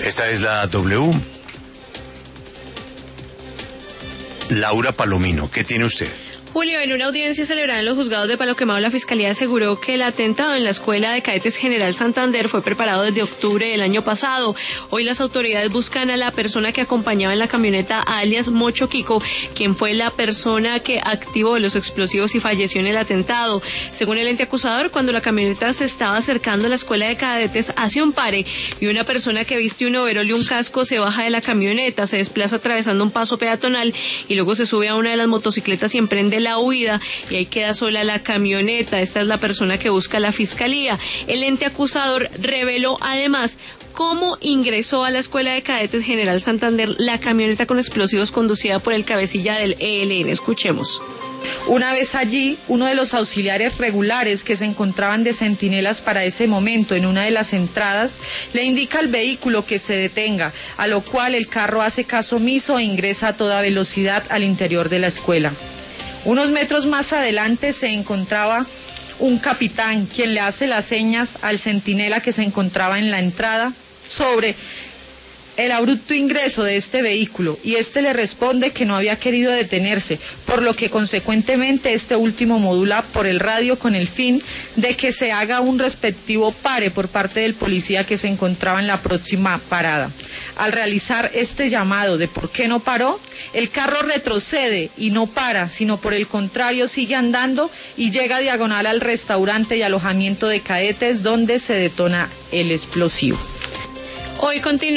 Esta es la W. Laura Palomino, ¿qué tiene usted? Julio, en una audiencia celebrada en los juzgados de Palo Quemado, la Fiscalía aseguró que el atentado en la Escuela de Cadetes General Santander fue preparado desde octubre del año pasado. Hoy las autoridades buscan a la persona que acompañaba en la camioneta, alias Mocho Kiko, quien fue la persona que activó los explosivos y falleció en el atentado. Según el ente acusador, cuando la camioneta se estaba acercando a la Escuela de Cadetes, hace un pare y una persona que viste un overol y un casco se baja de la camioneta, se desplaza atravesando un paso peatonal y luego se sube a una de las motocicletas y emprende la huida, y ahí queda sola la camioneta. Esta es la persona que busca la Fiscalía. El ente acusador reveló además cómo ingresó a la Escuela de Cadetes General Santander la camioneta con explosivos conducida por el cabecilla del ELN. Escuchemos. Una vez allí, uno de los auxiliares regulares que se encontraban de centinelas para ese momento en una de las entradas le indica al vehículo que se detenga, a lo cual el carro hace caso omiso e ingresa a toda velocidad al interior de la escuela. Unos metros más adelante se encontraba un capitán, quien le hace las señas al centinela que se encontraba en la entrada sobre el abrupto ingreso de este vehículo, y este le responde que no había querido detenerse, por lo que consecuentemente este último modula por el radio con el fin de que se haga un respectivo pare por parte del policía que se encontraba en la próxima parada. Al realizar este llamado de por qué no paró, el carro retrocede y no para, sino por el contrario sigue andando y llega diagonal al restaurante y alojamiento de cadetes, donde se detona el explosivo. Hoy continúa